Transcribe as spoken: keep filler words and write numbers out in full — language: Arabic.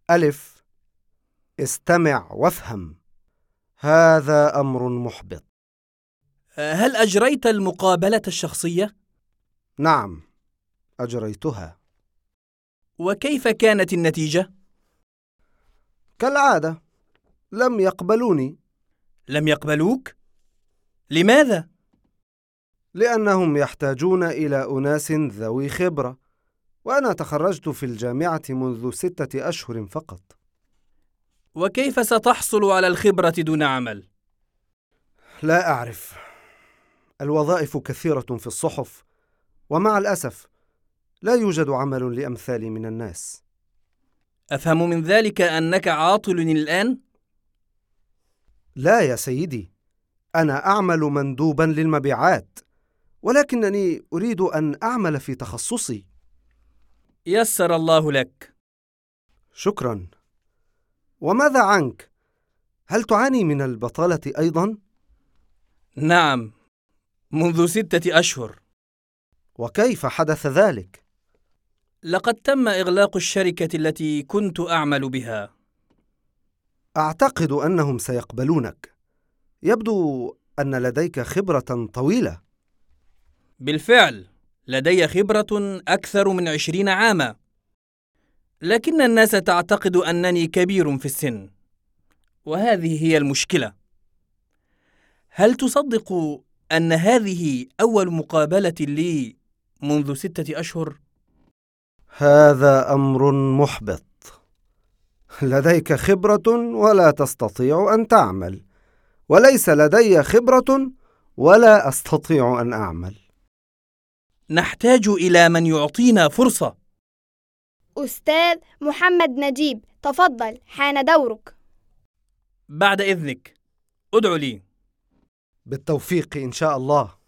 ألف. استمع وافهم. هذا أمر محبط. هل أجريت المقابلة الشخصية؟ نعم، أجريتها. وكيف كانت النتيجة؟ كالعادة، لم يقبلوني. لم يقبلوك؟ لماذا؟ لأنهم يحتاجون إلى أناس ذوي خبرة، وأنا تخرجت في الجامعة منذ ستة أشهر فقط. وكيف ستحصل على الخبرة دون عمل؟ لا أعرف. الوظائف كثيرة في الصحف، ومع الأسف لا يوجد عمل لأمثالي من الناس. أفهم من ذلك أنك عاطل الآن؟ لا يا سيدي، أنا أعمل مندوبا للمبيعات، ولكنني أريد أن أعمل في تخصصي. يسر الله لك. شكرا. وماذا عنك؟ هل تعاني من البطالة أيضا؟ نعم، منذ ستة أشهر. وكيف حدث ذلك؟ لقد تم إغلاق الشركة التي كنت أعمل بها. أعتقد أنهم سيقبلونك. يبدو أن لديك خبرة طويلة. بالفعل، لدي خبرة أكثر من عشرين عاما، لكن الناس تعتقد أنني كبير في السن، وهذه هي المشكلة. هل تصدق أن هذه أول مقابلة لي منذ ستة أشهر؟ هذا أمر محبط. لديك خبرة ولا تستطيع أن تعمل، وليس لدي خبرة ولا أستطيع أن أعمل. نحتاج إلى من يعطينا فرصة. أستاذ محمد نجيب، تفضل، حان دورك. بعد إذنك، ادعو لي. بالتوفيق إن شاء الله.